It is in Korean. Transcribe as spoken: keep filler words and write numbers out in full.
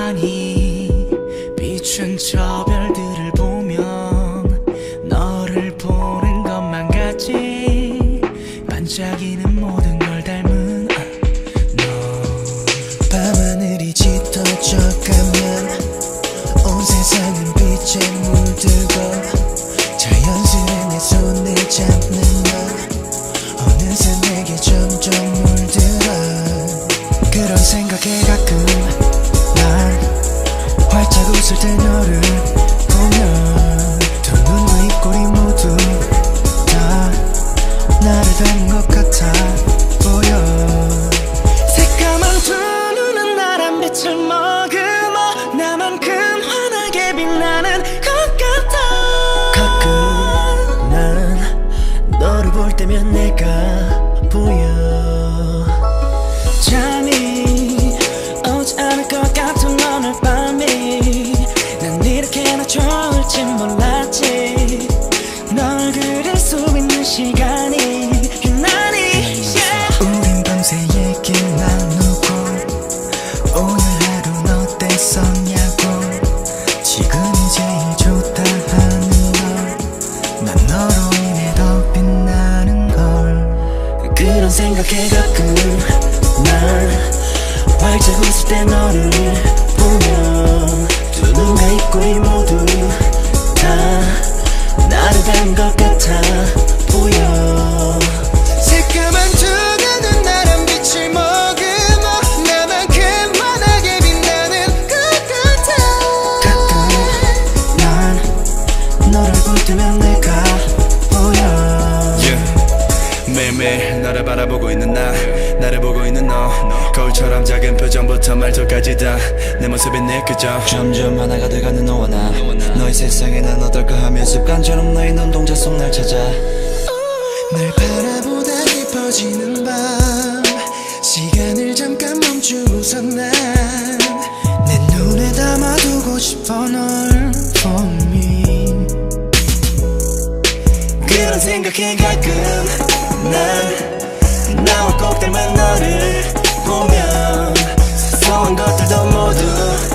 시간이 비춘 저 별들을 보면 너를 보는 것만 같지. 반짝이는 모든 걸 닮은 너. 밤하늘이 짙어져가면 온 세상은 빛에 물들고 자연스레 내 손을 잡는 너 어느새 내게 점점 물들어. 그런 생각에 가끔 난 활짝 웃을 때 너를 보면 두 눈과 입꼬리 모두 다 나를 닮은 것 같아 보여. 새까만 두 눈은 나란 빛을 머금어 나만큼 환하게 빛나는 것 같아. 가끔 난 너를 볼 때면 내가 보여. 잠이 오지 않을 것 같은 오늘 밤이 난 이렇게나 좋을지 몰랐지. 널 그릴 수 있는 시간이 유난히 yeah. 우린 밤새 얘기 나누고 오늘 하루는 어땠었냐고 지금이 제일 좋다 하는 너. 난 너로 인해 더 빛나는 걸. 그런 생각에 가끔 난 활짝 웃을 때 너를 보면 두 눈과 입꼬리 모두 다 나를 닮은 것 같아 보여. 새까만 두 눈은 나란 빛을 머금어 나만큼 환하게 빛나는 것 같아. 가끔 난 너를 볼 때면 내가 보여. yeah. 매일매일 너를 바라보고 있는 나 나를 보고 있는 너 거울처럼 작은 표정부터 말투까지 다 내 모습이 느껴져. 점점 하나가 돼가는 너와 나 너의 세상에 난 어떨까 하며 습관처럼 너의 눈동자 속 날 찾아. 널 바라보다 깊어지는 밤 시간을 잠깐 멈추고서 난 내 눈에 담아두고 싶어 널 for me. 그런 생각에 가끔 난 나와 꼭 닮은 너를 보면 사소한 것들도 모두